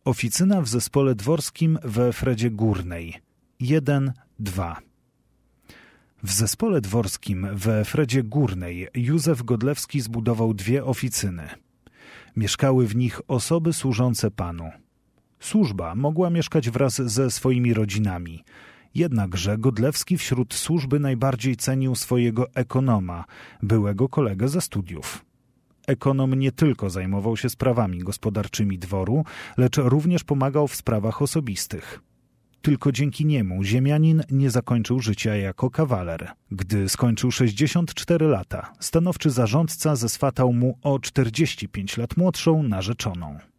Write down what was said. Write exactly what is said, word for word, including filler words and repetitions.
Oficyna w zespole dworskim we Fredzie Górnej. jeden dwa. W zespole dworskim we Fredzie Górnej Józef Godlewski zbudował dwie oficyny. Mieszkały w nich osoby służące panu. Służba mogła mieszkać wraz ze swoimi rodzinami. Jednakże Godlewski wśród służby najbardziej cenił swojego ekonoma, byłego kolegę ze studiów. Ekonom nie tylko zajmował się sprawami gospodarczymi dworu, lecz również pomagał w sprawach osobistych. Tylko dzięki niemu ziemianin nie zakończył życia jako kawaler. Gdy skończył sześćdziesiąt cztery lata, stanowczy zarządca zeswatał mu o czterdzieści pięć lat młodszą narzeczoną.